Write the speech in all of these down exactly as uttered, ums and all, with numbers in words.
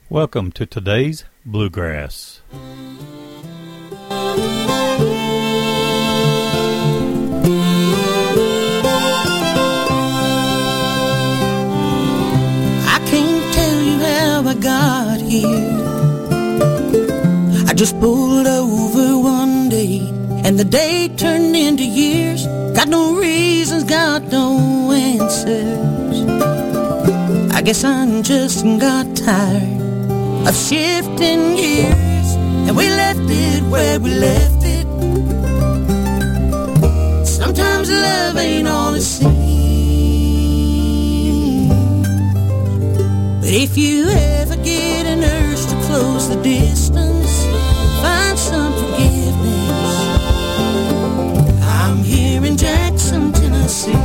Welcome to today's Bluegrass. I can't tell you how I got here. I just pulled over one day, and the day turned into years. Got no reasons, got no answers. I guess I just got tired of shifting gears, and we left it where we left it. Sometimes love ain't all it seems, but if you ever get an urge to close the distance, find some forgiveness. I'm here in Jackson, Tennessee.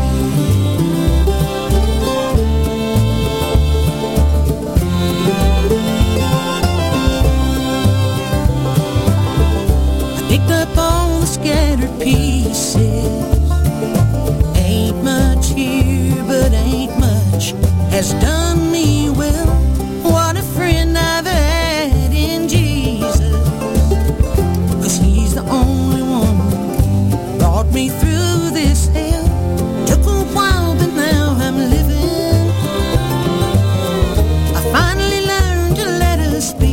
Picked up all the scattered pieces. Ain't much here, but ain't much has done me well. What a friend I've had in Jesus, 'cause he's the only one who brought me through this hell. Took a while, but now I'm living. I finally learned to let us be.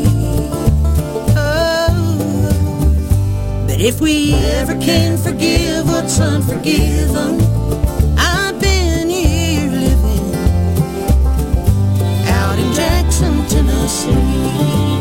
If we ever can forgive what's unforgiven, I've been here living out in Jackson, Tennessee.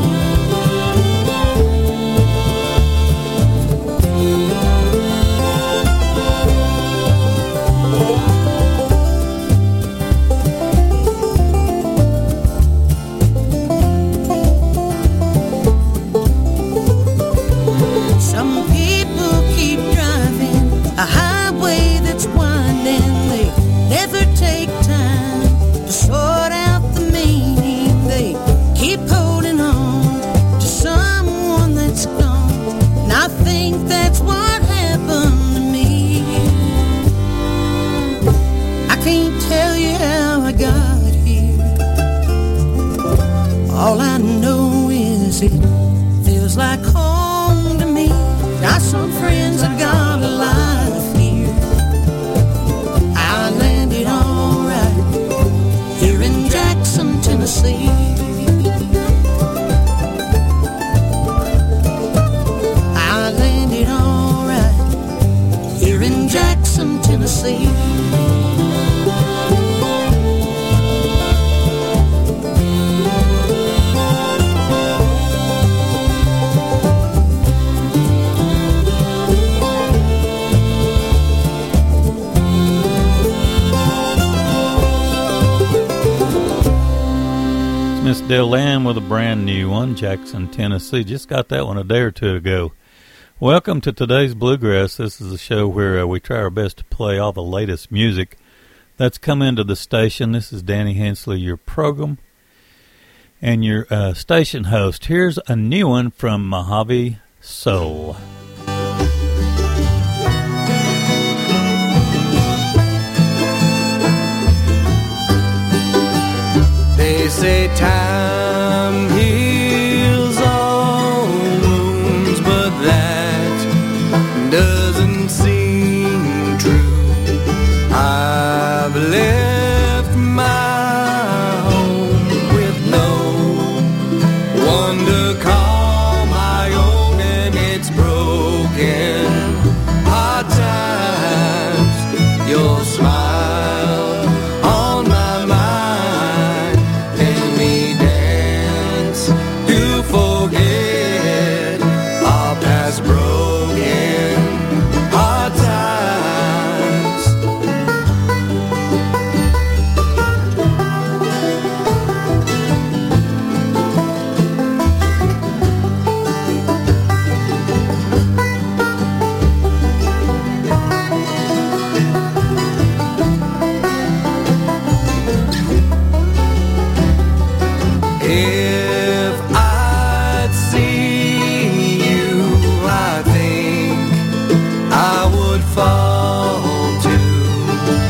A highway that's winding, they never take time to sort out the meaning. They keep holding on to someone that's gone, and I think that's what happened to me. I can't tell you how I got here. All I know is it feels like home to me. Got some friends I got alive. Tennessee. I landed all right here in Jackson, Tennessee. Miss Dale Lamb with a brand new one, Jackson, Tennessee. Just got that one a day or two ago. Welcome to today's Bluegrass. This is a show where uh, we try our best to play all the latest music that's come into the station. This is Danny Hensley, your program and your uh, station host. Here's a new one from Mojave Soul. They say time heals all wounds, but that doesn't seem true. I've left my home with no one to call my own, and it's broken. Hard times, your smile on my mind, me dance to forget our past broken hard times. If I'd see you, I think I would fall to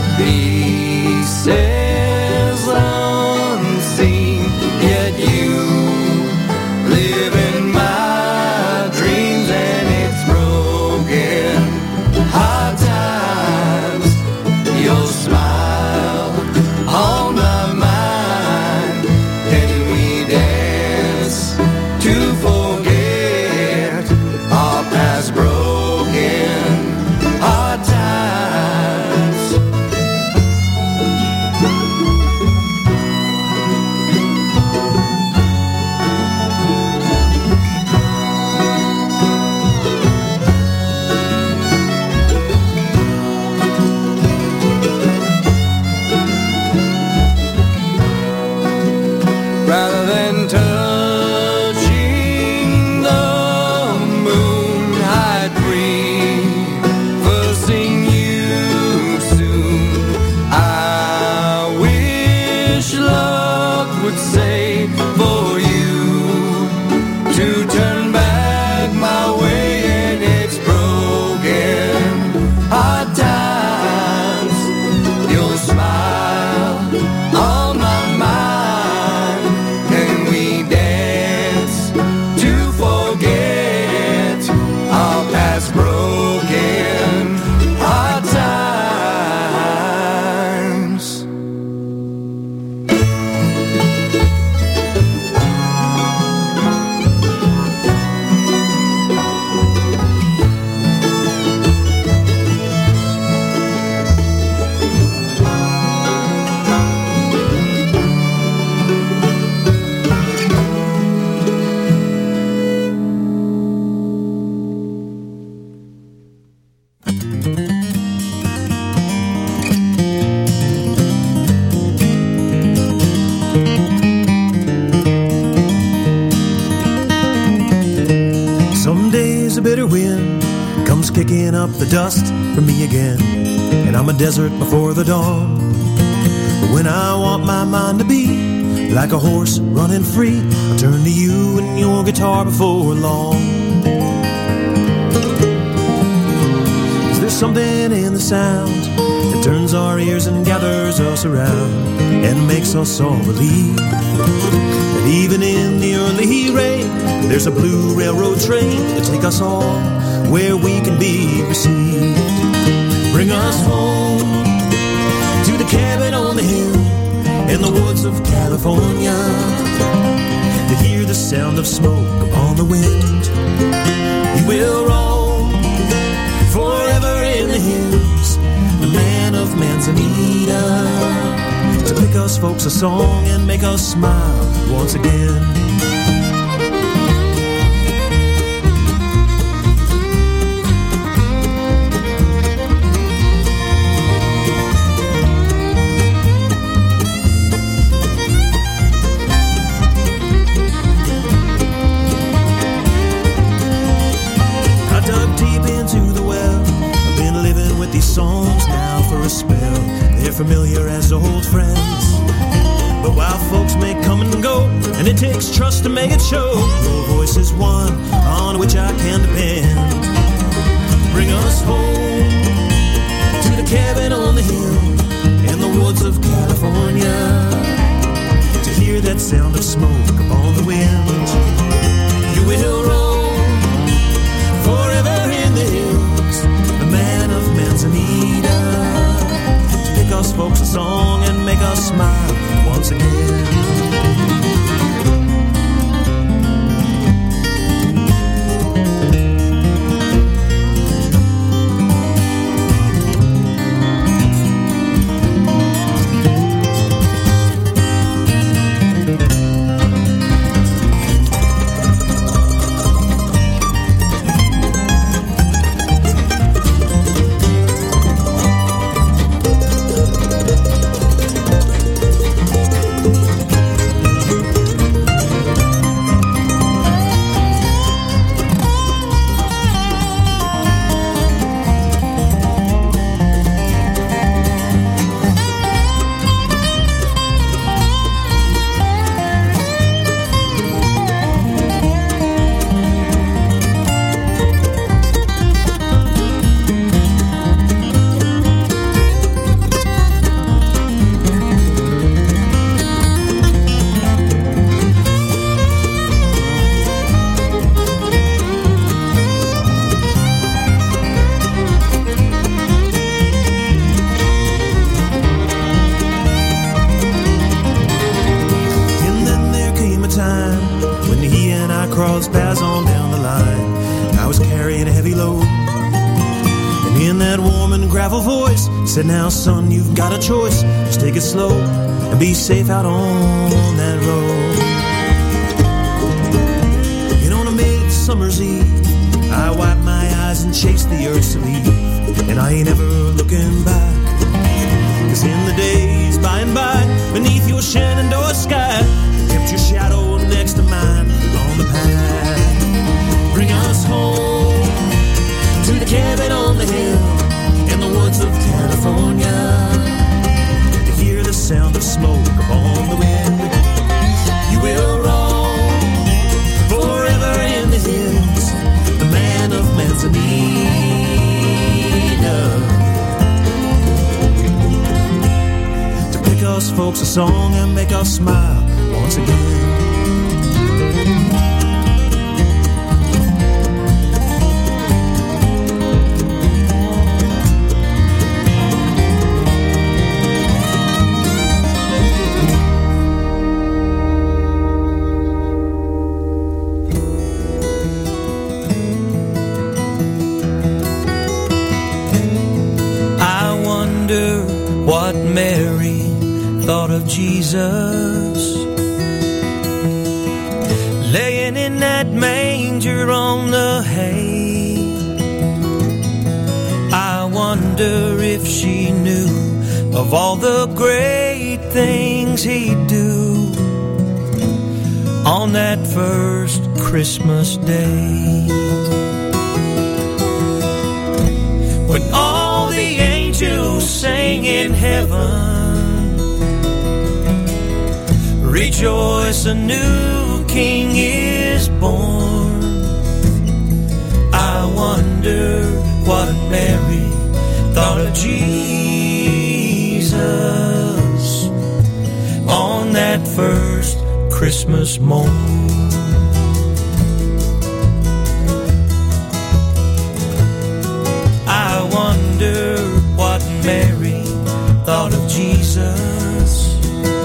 pieces unseen. Yet you rather than touching the moon. I'd prefer seeing you soon. I wish luck would say for you to turn back my way, and it's broken. Hard times, your smile on my mind. Can we dance to forget our past broken hard times? Some days a bitter wind comes kicking up the dust for me again, and I'm a desert before the dawn. But when I want my mind to be like a horse running free, I turn to you and your guitar before long. Is there something in the sound that turns our ears and gathers us around and makes us all believe that even in the early rain there's a blue railroad train to take us all where we can be received? Bring us home to the cabin on the hill in the woods of California, to hear the sound of smoke upon the wind. You will roam forever in the hills, the man of Manzanita, to pick us folks a song and make us smile once again. Songs now for a spell, they're familiar as old friends. But while folks may come and go, and it takes trust to make it show, your voice is one on which I can depend. Bring us home to the cabin on the hill in the woods of California, to hear that sound of smoke upon the wind. You will roam forever in the hills, the man of Manzanita, to pick us folks a song and make us smile once again. Said, now son, you've got a choice. Just take it slow and be safe out on that road. And on a midsummer's eve, I wipe my eyes and chase the earth to leave, and I ain't ever looking back. Cause in the days by and by, beneath your Shenandoah sky, kept your song and make us smile once again. What Mary thought of Jesus, laying in that manger on the hay. I wonder if she knew of all the great things he'd do on that first Christmas day, when all the angels sang in heaven, rejoice, a new king is born. I wonder what Mary thought of Jesus on that first Christmas morn. I wonder what Mary thought of Jesus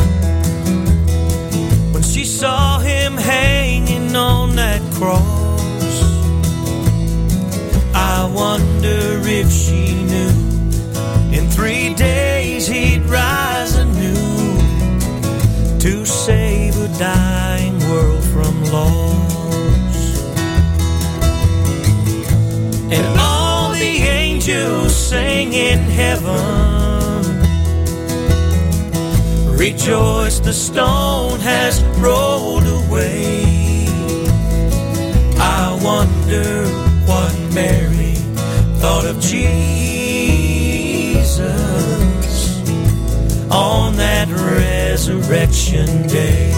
when she saw him hanging on that cross. I wonder if she knew in three days he'd rise anew to save a dying world from loss. And all the angels sang in heaven, rejoice, the stone has rolled away. I wonder what Mary thought of Jesus on that resurrection day.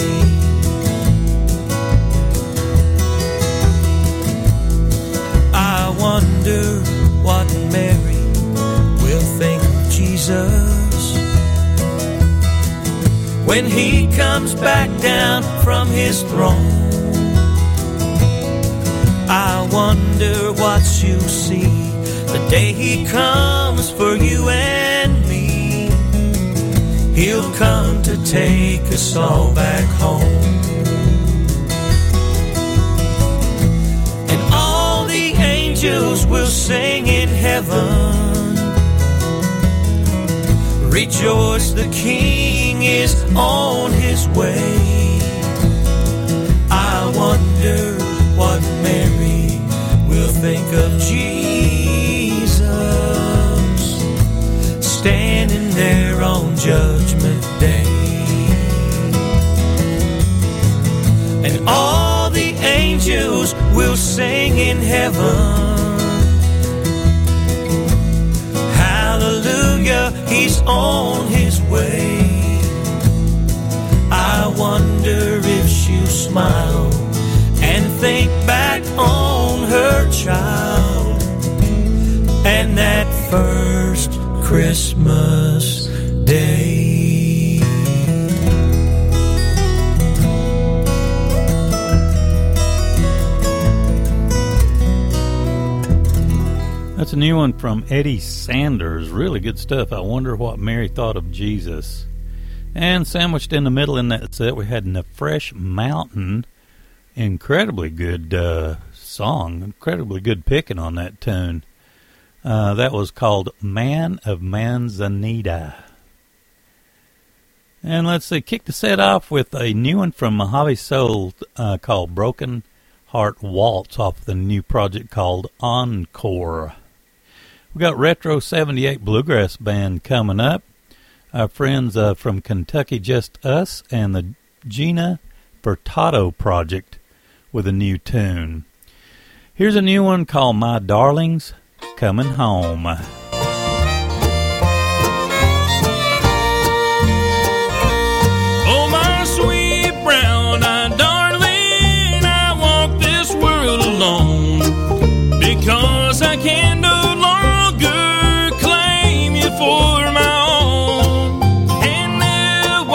I wonder what Mary will think of Jesus when he comes back down from his throne. I wonder what she'll see the day he comes for you and me. He'll come to take us all back home. And all the angels will sing in heaven, rejoice, the King is on his way. I wonder what Mary will think of Jesus standing there on Judgment Day. And all the angels will sing in heaven, hallelujah, he's on his way. I wonder if she'll smile and think back on her child and that first Christmas Day. That's a new one from Eddie Sanders. Really good stuff. I wonder what Mary thought of Jesus. And sandwiched in the middle in that set, we had Nefresh Mountain. Incredibly good uh, song. Incredibly good picking on that tune. Uh, that was called Man of Manzanita. And let's see, kick the set off with a new one from Mojave Soul uh, called Broken Heart Waltz off the new project called Encore. We got Retro seventy-eight Bluegrass Band coming up. Our friends uh, from Kentucky Just Us and the Gina Furtado Project with a new tune. Here's a new one called My Darling's Coming Home. Oh, my sweet brown-eyed darling, I walk this world alone because I can no longer claim you for my own. And there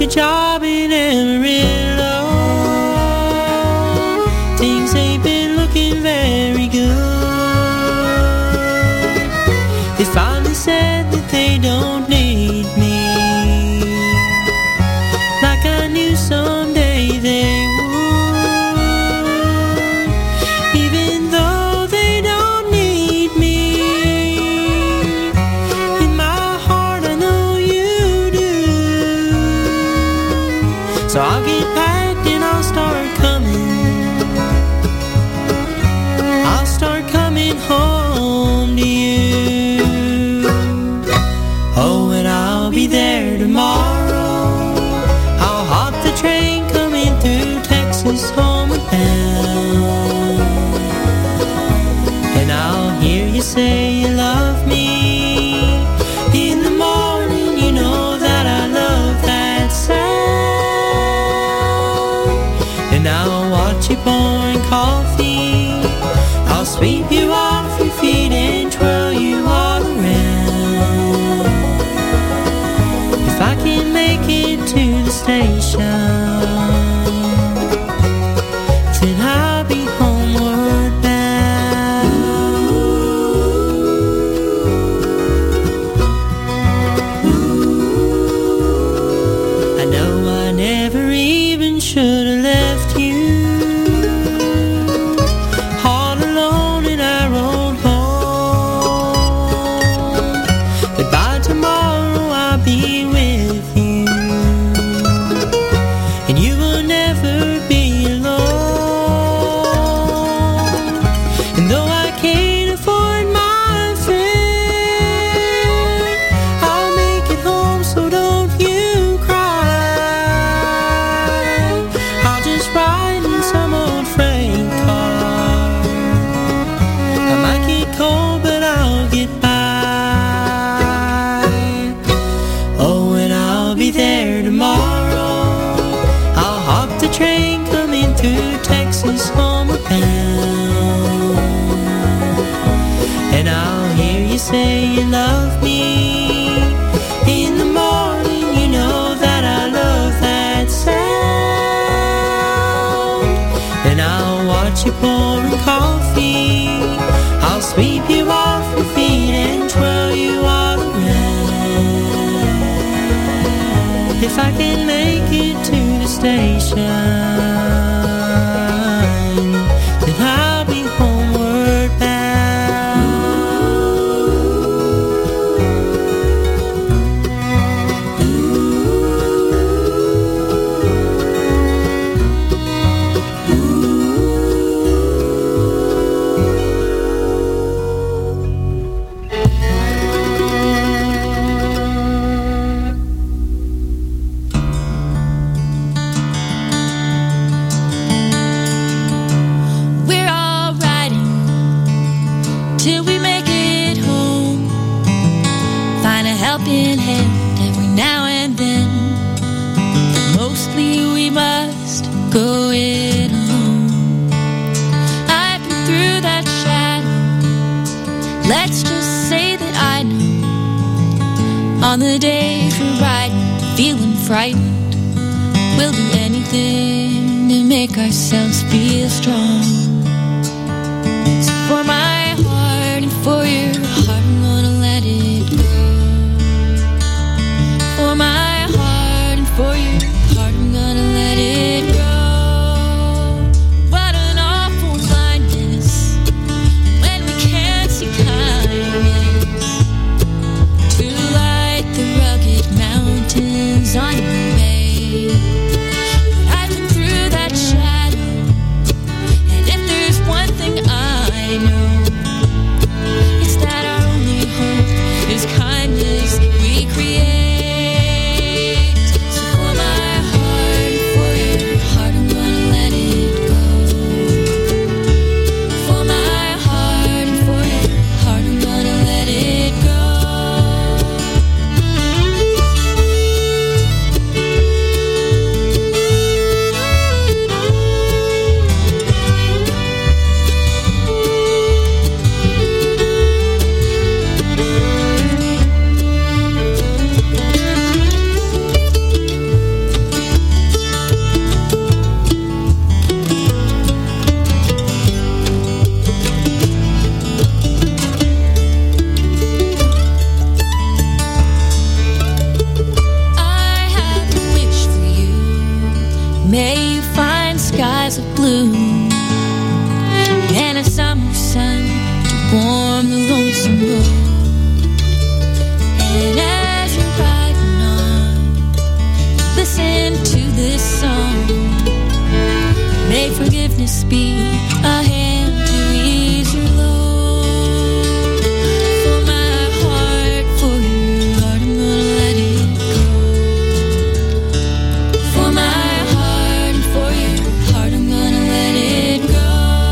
job in Amarillo. Things ain't been looking very good. They finally said that they don't need me, like I knew someday they would. Even though they don't need me, in my heart I know you do. So I'll get packed and I'll start coming. I'll start coming home to you. Oh, and I'll be there tomorrow. I'll hop the train coming through Texas homeward bound. And I'll hear you say you love me. In the morning you know that I love that sound. And I'll watch you pouring coffee. I'll sweep you off your feet and twirl you all around. If I can make it to the station, then I'll be homeward bound. I know I never even should have left you all alone in our old home. But by tomorrow I'll be with you, and you will never be alone. And though I can't afford my fare, I'll make it home, so don't you cry. I'll just ride in some old freight car. I might get cold, but I'll get by. Oh, and I'll be there tomorrow. I'll hop the train coming through Texas homeward bound. And I'll hear you say you love me. In the morning you know that I love that sound. And I'll watch you pouring coffee. I'll sweep you off your feet and twirl you all around. If I can make it to the station, then I'll be homeward bound. We're all riding till we make it home. Find a helping hand every now and then. But mostly we must go it alone. I've been through that shadow. Let's just say that I know. On the days we're riding, feeling frightened, we'll do anything to make ourselves feel strong. So for my heart and for your heart, I'm gonna let it go. For my heart and for your heart, I'm gonna let it go. What an awful blindness when we can't see kindness to light the rugged mountains on your way. But I've been through that shadow, and if there's one thing I know, May you find skies of blue and a summer sun to warm the lonesome road. And as you're riding on, listen to this song. May forgiveness be a hand to ease your load. For my heart, for your heart, I'm gonna let it go. For my heart and for your heart, I'm gonna let it go.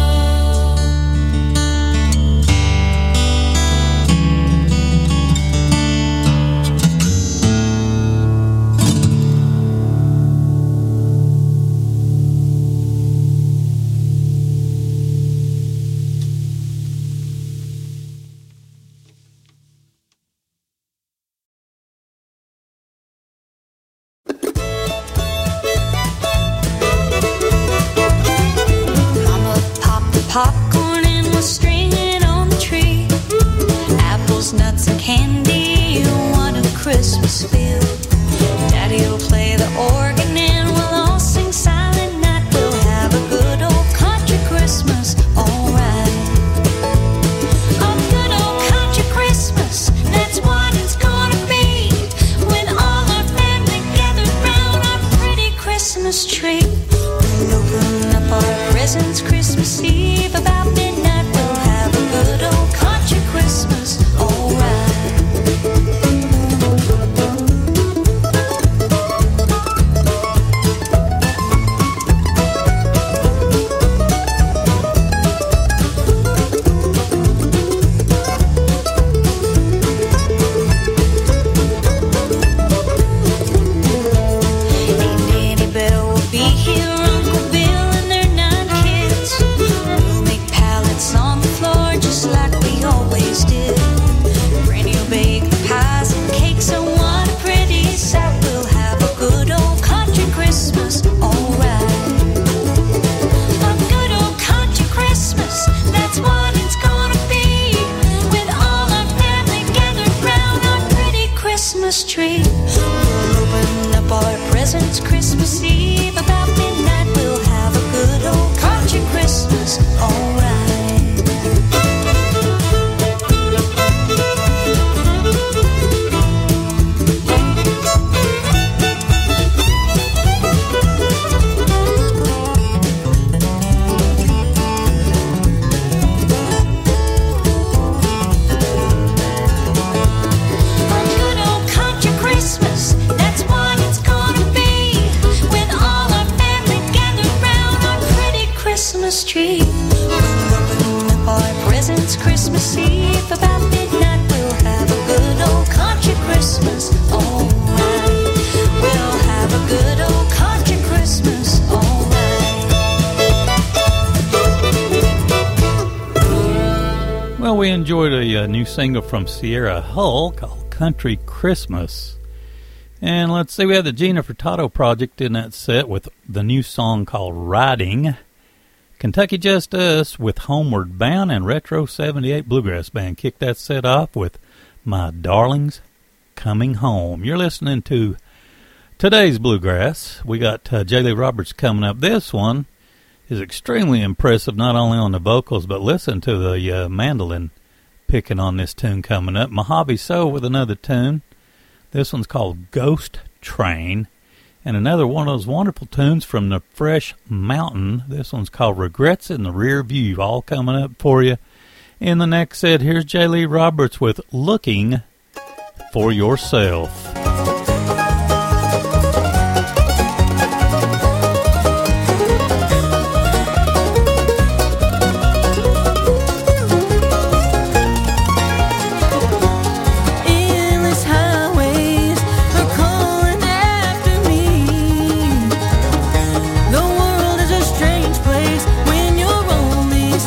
Popcorn and we'll string it on the tree. Apples, nuts, and candy. What a Christmas feel. Daddy'll play the organ and we'll all sing Silent Night. We'll have a good old country Christmas, alright. A good old country Christmas, that's what it's gonna be. When all our family gathered round our pretty Christmas tree. We'll open up our presents Christmas Eve. About midnight we'll have a good old country Christmas, alright. Aunt Annie Bell will be here, Uncle Bill and their nine kids. We'll make pallets on the floor just like we always did. Granny will bake the pies and cakes, and what a pretty sight. We'll have a good old country Christmas, alright. A good old country Christmas, that's what it's gonna be. With all our family gathered round our pretty Christmas tree. We'll open up our presents Christmas Eve. About midnight we'll have a good old country Christmas, alright. A good old country Christmas, that's what it's gonna be. With all our family gathered round our pretty Christmas tree. We'll open up our presents Christmas Eve. About midnight we'll have a good old country Christmas, alright. We'll have a good old country Christmas, alright. Well, we enjoyed a, uh new single from Sierra Hull called Country Christmas. And let's see, we had the Gina Furtado Project in that set with the new song called Riding. Kentucky Just Us with Homeward Bound, and Retro seventy-eight Bluegrass Band kicked that set off with My Darling's Coming Home. You're listening to today's Bluegrass. We got uh, J. Lee Roberts coming up. This one is extremely impressive, not only on the vocals, but listen to the uh, mandolin picking on this tune coming up. Mojave Soul with another tune. This one's called Ghost Train. And another one of those wonderful tunes from the Fresh Mountain. This one's called Regrets in the Rear View. All coming up for you in the next set. Here's J. Lee Roberts with Looking for Yourself. Endless highways are calling after me. The world is a strange place when you're only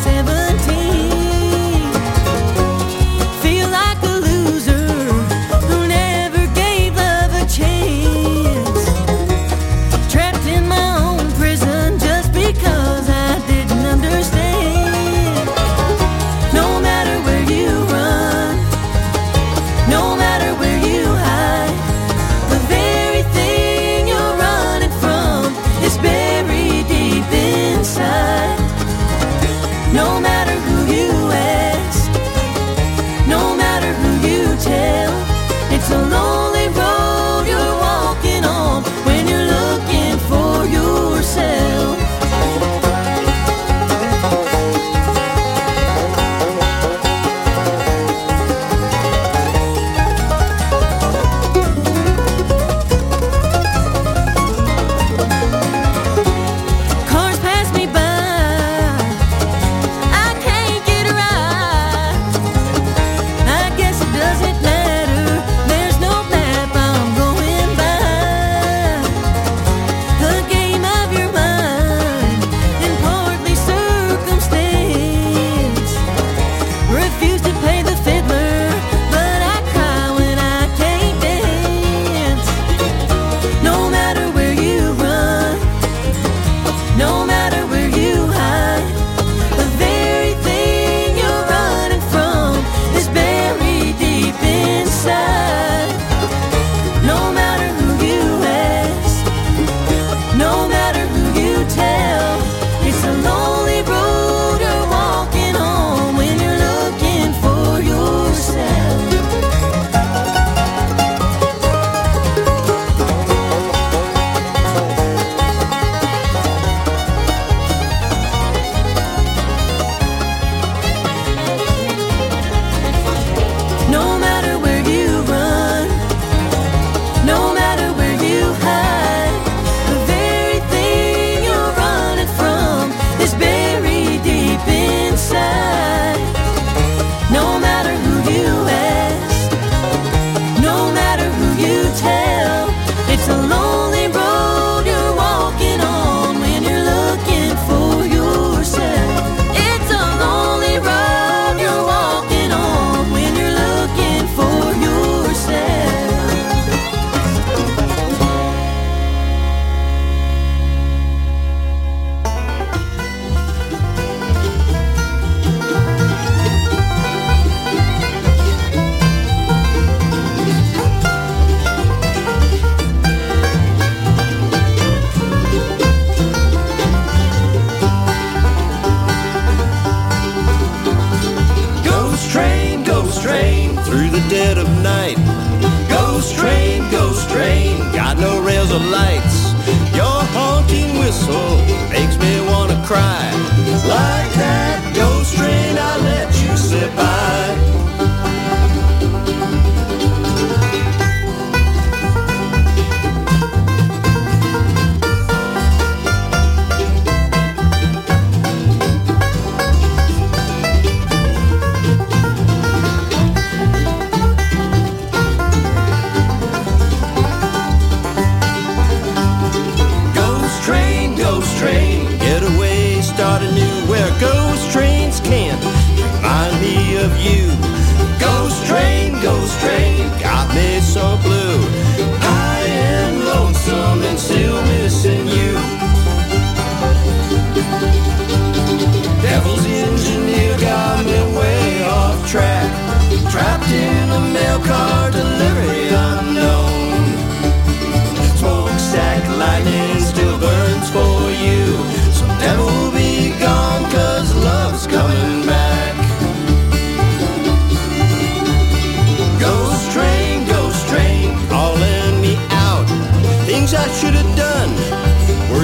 seventeen. Feel like a loser who never gave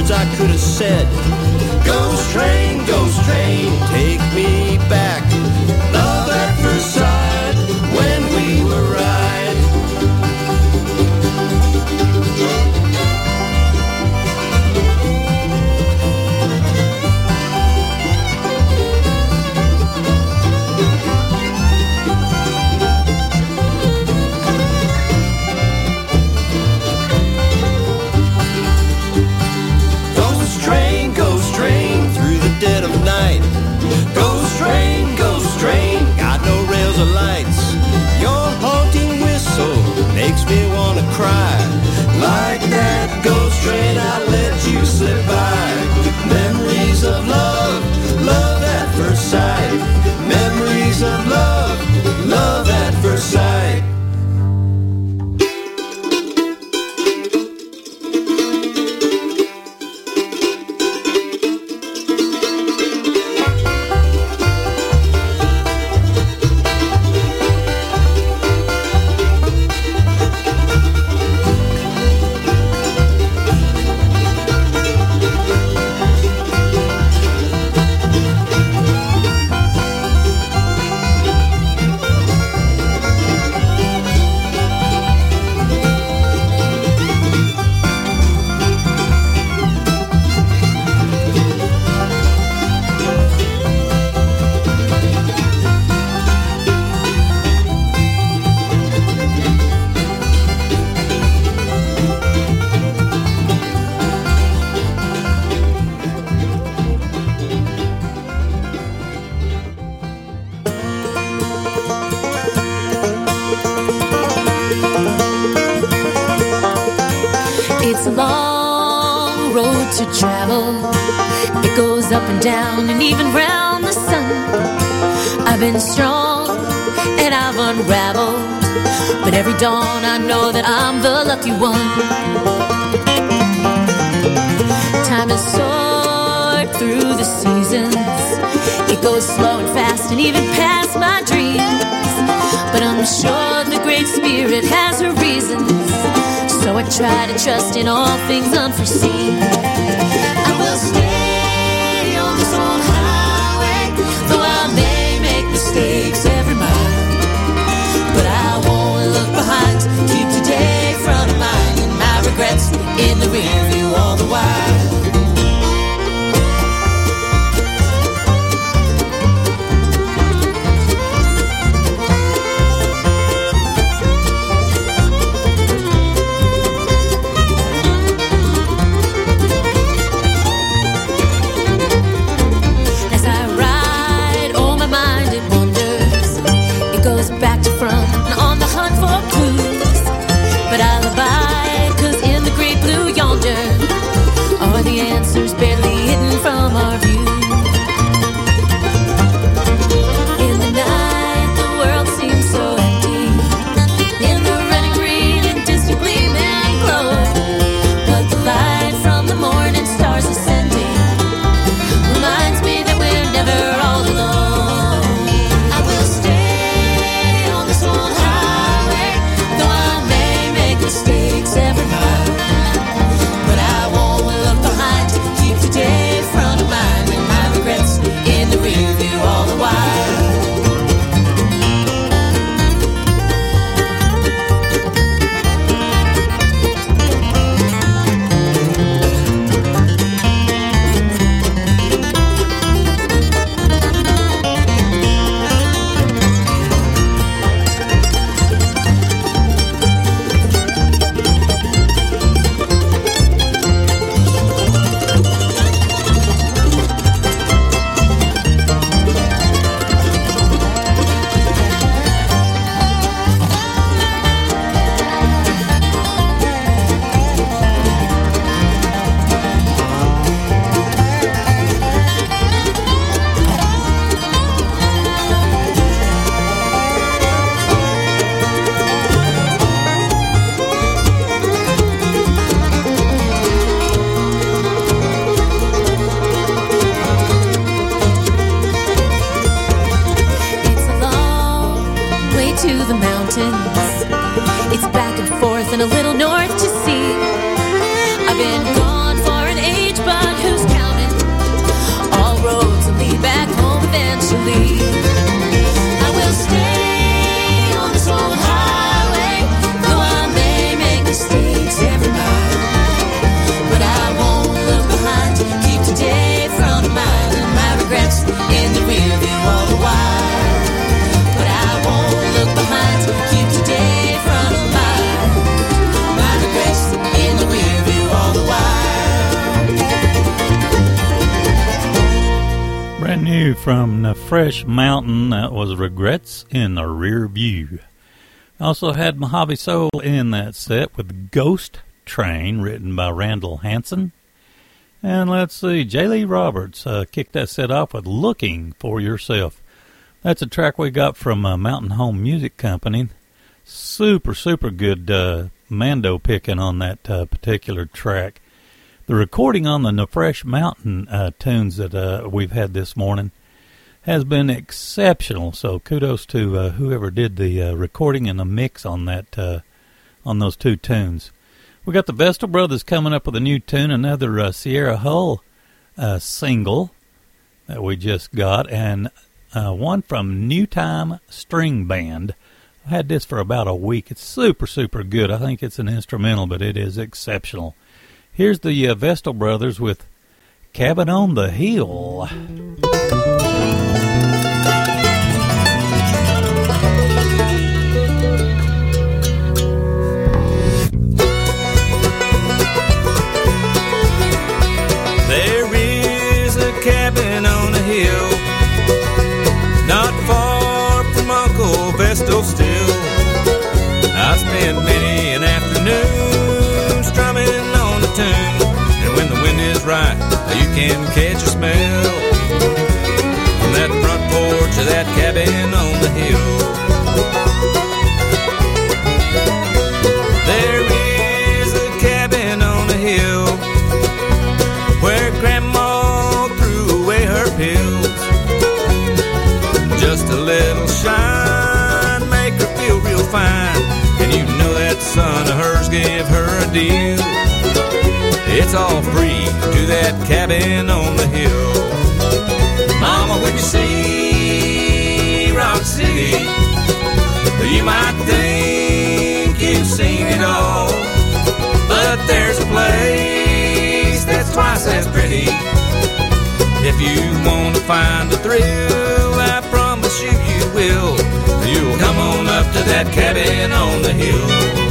words I could have said. Ghost train, ghost train, take me back. Love at first sight when we were right. Ghost train, ghost train, through the dead of night. Ghost train, ghost train, got no rails or lights. Your haunting whistle makes me wanna cry. Like that ghost train, I let you slip by. Memories of love, love at first sight. Memories of love, love at first sight. It's a long road to travel. It goes up and down and even round the sun. I've been strong and I've unraveled, but every dawn I know that I'm the lucky one. Time is soared through the seasons. It goes slow and fast and even past my dreams, but I'm sure the Great Spirit has her reasons. So I try to trust in all things unforeseen. I will stay on this old highway, though I may make mistakes every mile. But I won't look behind, keep today front of mind, and my regrets in the rear view all the while. new from the Fresh Mountain. That was Regrets in the Rear View. Also had Mojave Soul in that set with Ghost Train, written by Randall Hansen. And let's see, J. Lee Roberts uh, kicked that set off with Looking for Yourself. That's a track we got from uh, Mountain Home Music Company. Super, super good uh, mando picking on that uh, particular track. The recording on the Nefresh Mountain uh, tunes that uh, we've had this morning has been exceptional. So kudos to uh, whoever did the uh, recording and the mix on that uh, on those two tunes. We got the Vestal Brothers coming up with a new tune, another uh, Sierra Hull uh, single that we just got, and uh, one from New Time String Band. I had this for about a week. It's super, super good. I think it's an instrumental, but it is exceptional. Here's the uh, Vestal Brothers with Cabin on the Hill. There is a cabin on a hill, not far from Uncle Vestal still. I spent many an afternoon strumming on the tune, and when the wind is right, you can catch a smell from that front porch of that cabin on the hill. There is a cabin on the hill where Grandma threw away her pills. Just a little shine make her feel real fine, and you know that son of hers gave her a deal. It's all free to that cabin on the hill. Mama, when you see Rock City, you might think you've seen it all, but there's a place that's twice as pretty. If you want to find a thrill, I promise you you will. You'll come on up to that cabin on the hill.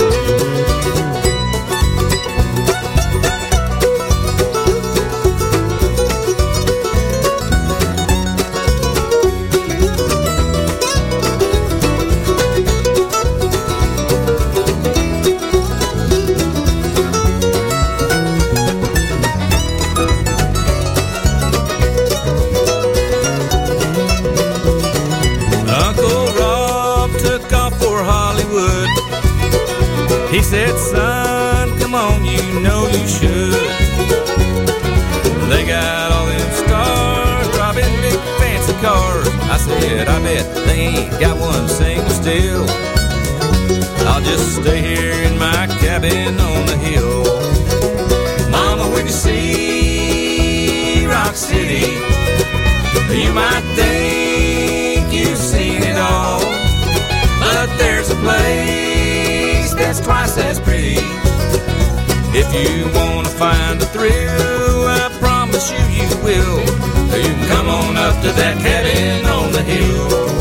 He said, son, come on, you know you should. They got all them stars driving big fancy cars. I said, I bet they ain't got one single still. I'll just stay here in my cabin on the hill. Mama, when you see Rock City, you might think you've seen it all, but there's a place that's twice as pretty. If you want to find a thrill, I promise you you will. You can come on up to that cabin on the hill.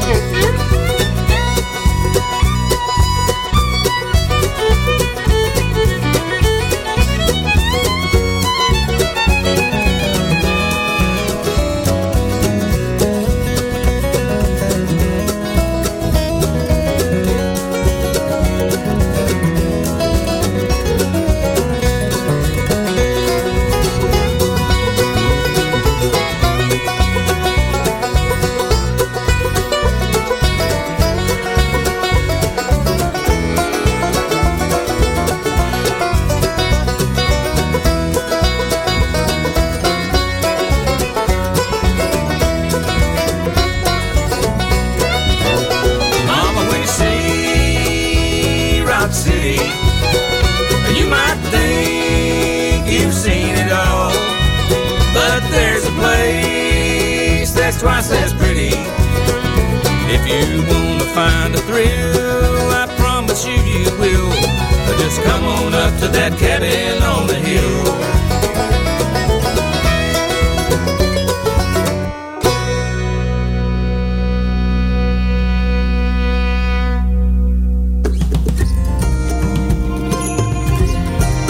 Twice as pretty. If you want to find a thrill, I promise you you will. Just come on up to that cabin on the hill.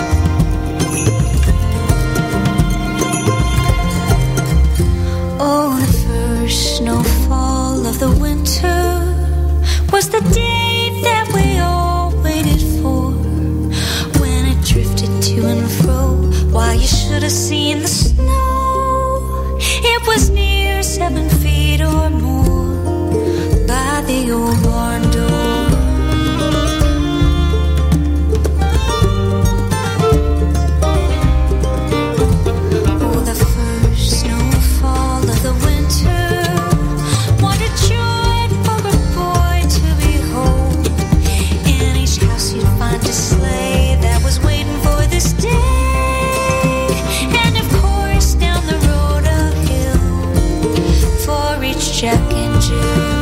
Oh, ever seen the snow. It was near seven feet or more by the old barn door. Oh, the first snowfall of the winter, what a joy for a boy to behold. In each house you'd find a sleigh that was waiting for this day. Jack and Jill.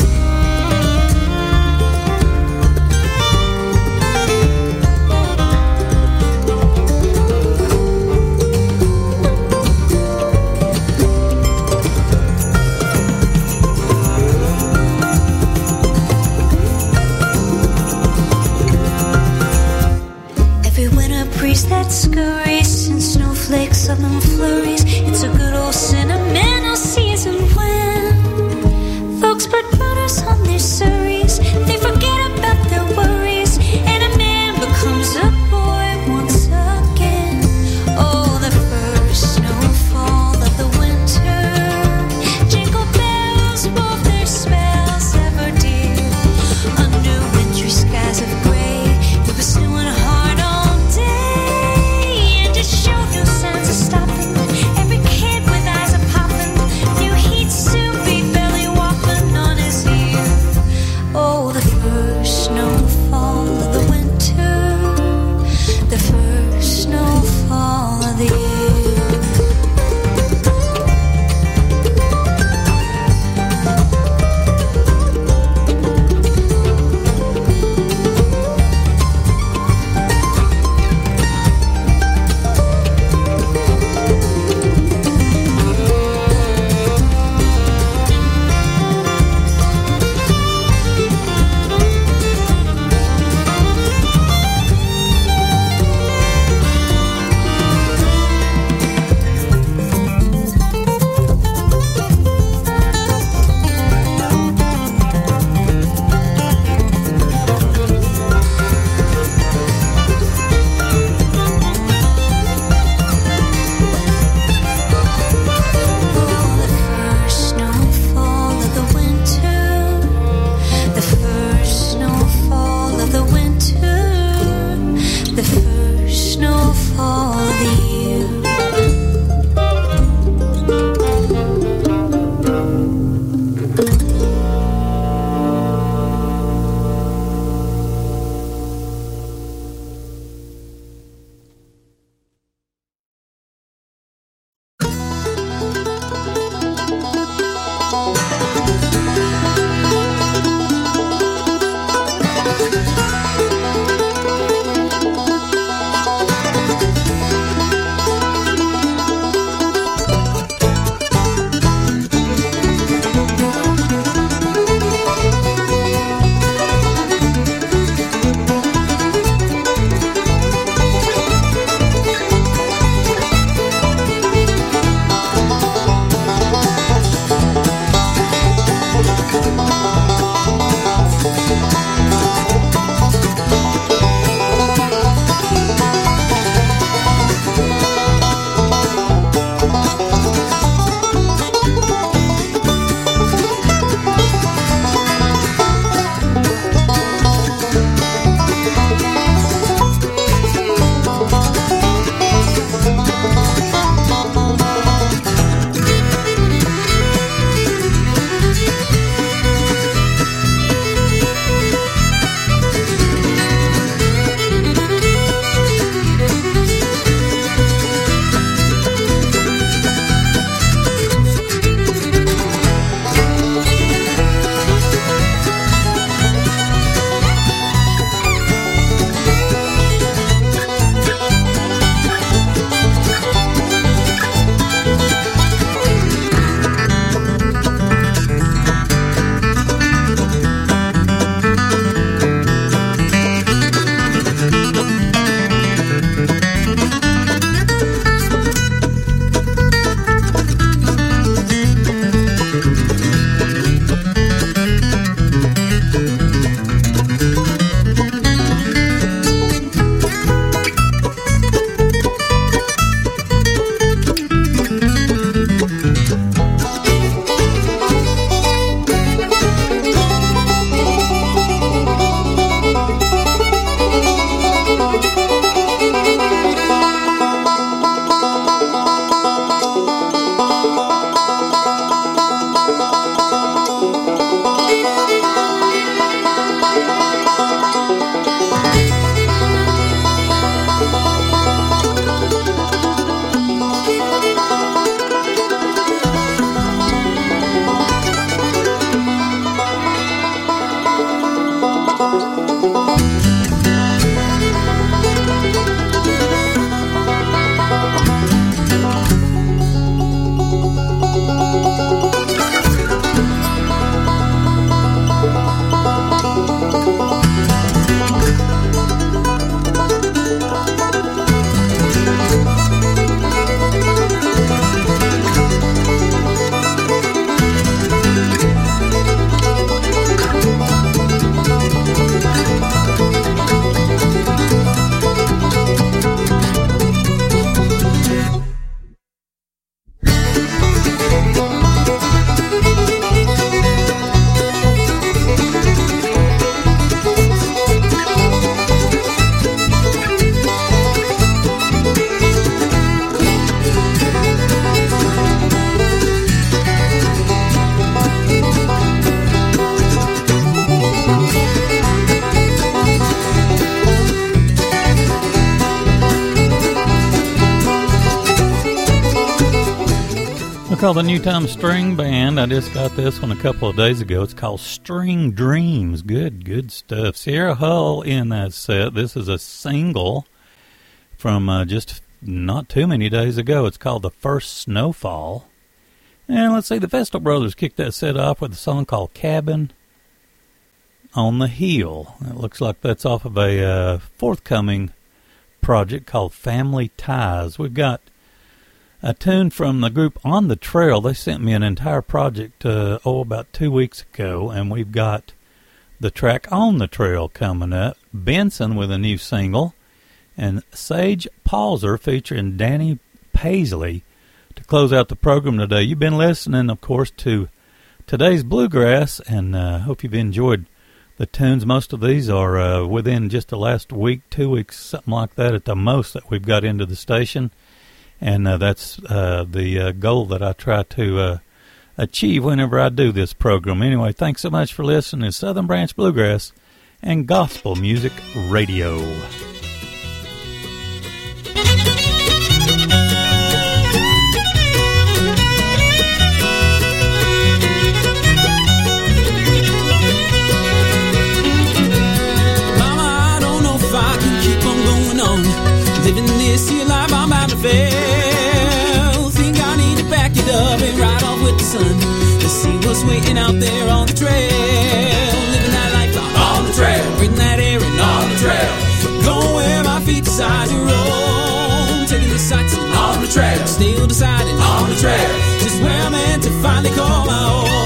Every winter breeze that scurries and snowflakes of them flurries. It's a good old sentimental season when folks put motors on their surreys. They forget about their worries, and a man becomes a boy once again. Oh, the first snowfall of the winter, jingle bells wove their spells ever dear. Under wintry skies of gray, it was snowing hard all day, and it showed no signs of stopping. Every kid with eyes are popping knew he'd soon be belly walking on his ear. They're called the New Time String Band. I just got this one a couple of days ago. It's called String Dreams. Good, good stuff. Sierra Hull in that set. This is a single from uh, just not too many days ago. It's called The First Snowfall. And let's see, the Vestal Brothers kicked that set off with a song called Cabin on the Hill. It looks like that's off of a uh, forthcoming project called Family Ties. We've got a tune from the group On the Trail. They sent me an entire project, uh, oh, about two weeks ago, and we've got the track On the Trail coming up. Benson with a new single, and Sage Pauser featuring Danny Paisley to close out the program today. You've been listening, of course, to today's Bluegrass, and I uh, hope you've enjoyed the tunes. Most of these are uh, within just the last week, two weeks, something like that at the most that we've got into the station. And uh, that's uh, the uh, goal that I try to uh, achieve whenever I do this program. Anyway, thanks so much for listening to Southern Branch Bluegrass and Gospel Music Radio. Mama, I don't know if I can keep on going on, living this here life I'm about to fail. Think I need to back it up and ride off with the sun to see what's waiting out there on the trail. Living that life out on the trail, breathing that air and on the trail, going where my feet decide to roam, taking the sights on the trail, still deciding on the trail, just where I'm meant to finally call my own.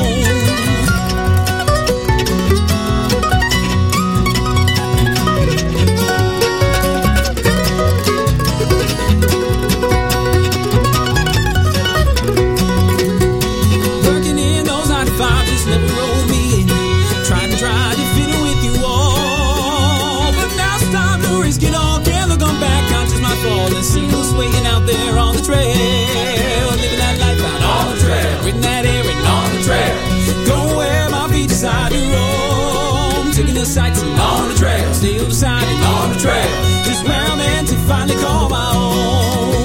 Never rolled me in, trying to try to fit in with you all. But now it's time to risk it all. Can't look on back, not just my fault. And see who's waiting out there on the trail, living that life out on the trail, breathing that air and on the trail, going where my feet decide to roam, taking the sights on the trail, still deciding on the trail, just where I'm meant to finally call my own.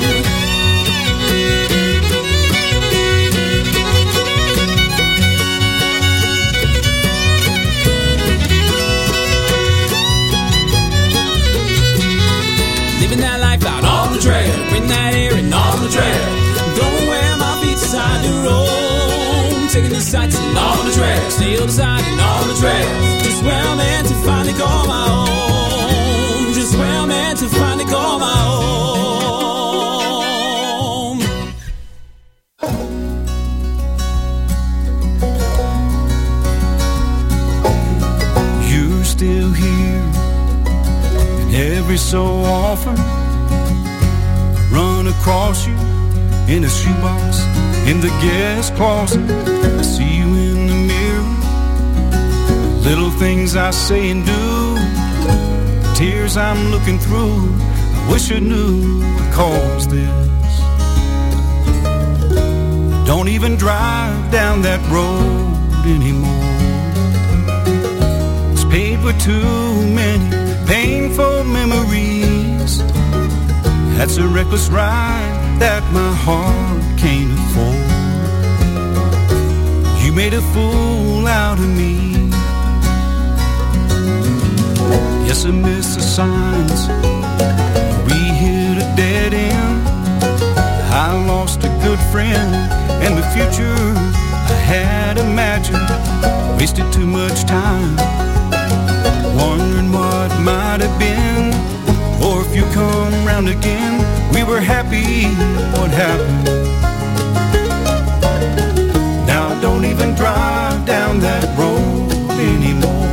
Trail, bring that air and on the trail, going where my feet decide to roam, taking the sights on the trail, still deciding on the trail, just where I'm meant to finally call my own, just where I'm meant to finally call my own. You're still here, and every so often run across you in a shoebox in the guest closet. I see you in the mirror, little things I say and do, tears I'm looking through. I wish I knew what caused this. Don't even drive down that road anymore. It's paved with too many painful memories. That's a reckless ride that my heart can't afford. You made a fool out of me. Yes, I missed the signs. We hit a dead end. I lost a good friend, and the future I had imagined wasted too much time wondering what might have been. Or if you come round again, we were happy, what happened? Now I don't even drive down that road anymore.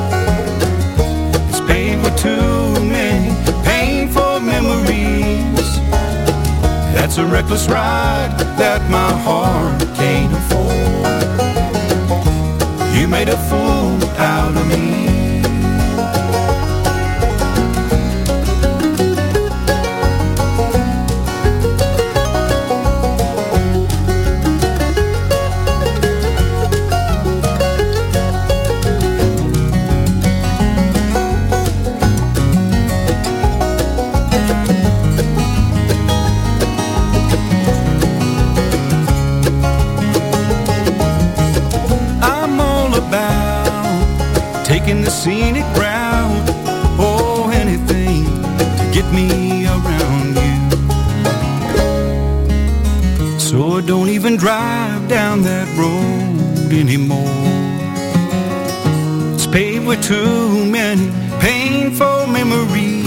It's paved with too many painful memories. That's a reckless ride that my heart can't afford. You made a fool out of me. scenic ground. Oh, anything to get me around you. So I don't even drive down that road anymore. It's paved with too many painful memories.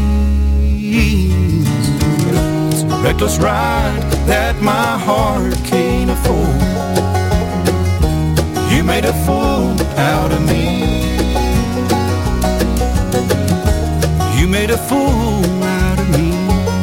It's a reckless ride that my heart can't afford. You made a fool out of me. You made a fool out of me.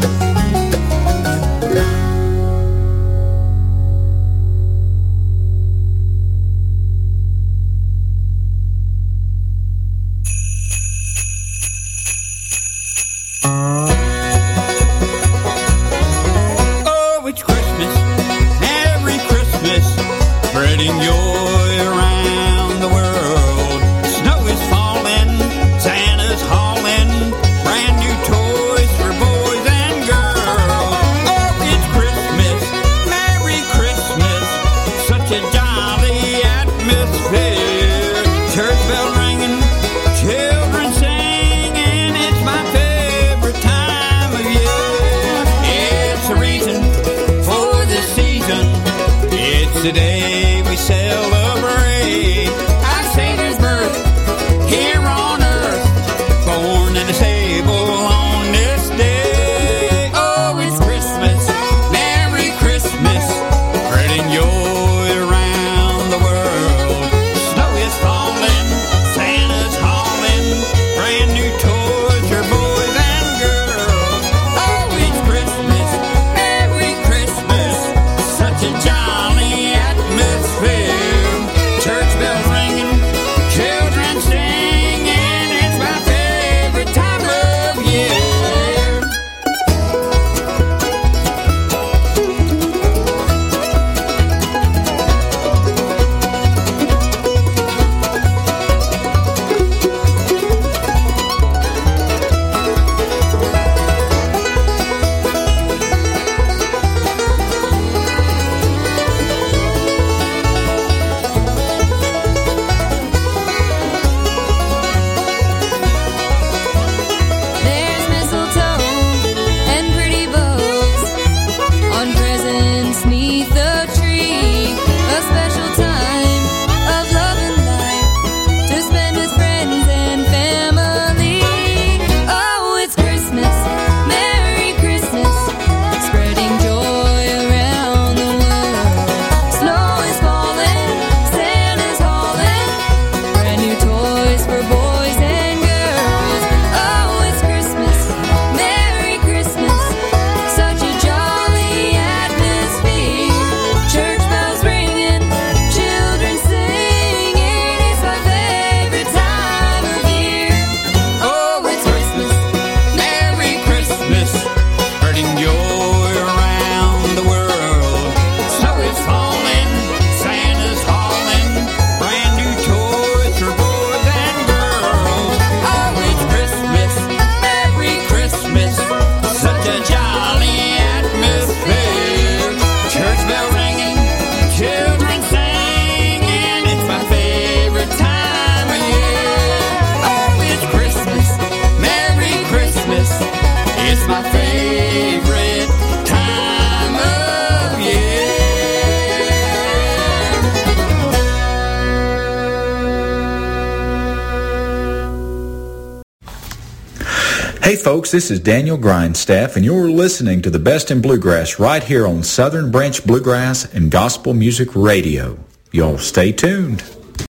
Oh, it's Christmas, Merry Christmas, spreading joy around the world. Snow is falling, Santa's hauling brand new toys for boys and girls. Oh, it's Christmas, Merry Christmas, such a jolly atmosphere. Church bell ringing, children singing, it's my favorite time of year. It's the reason for the season, it's the day we celebrate our Savior's birth here on earth, born in a stable on this day. Oh, it's Christmas, Merry Christmas, spreading joy around the world. Snow is falling, Santa's hauling brand new toys for boys and girls. Oh, it's Christmas, Merry Christmas, such a jolly atmosphere. Church bells ringing, children singing, it's my favorite time of year. There's mistletoe and pretty bows on presents 'neath the tree. A special time of love and light to spend with friends and family. Oh, it's Christmas, Merry Christmas, spreading joy around the world. Snow is falling, Santa's hauling brand new toys for boys and girls. Oh, it's Christmas, Merry Christmas, such a jolly atmosphere. Church bells ringing, children singing, it's my favorite time of year. Oh, it's Christmas, Merry Christmas, spreading joy around the world. Snow is falling, Santa's hauling brand new toys for boys and girls. Oh, it's Christmas, Merry Christmas, such a jolly atmosphere. Church bell ringing, children singing, it's my favorite time of year. Oh, it's Christmas, Merry Christmas, it's my favorite time of year. Hey folks, this is Daniel Grindstaff, and you're listening to the best in bluegrass right here on Southern Branch Bluegrass and Gospel Music Radio. Y'all stay tuned.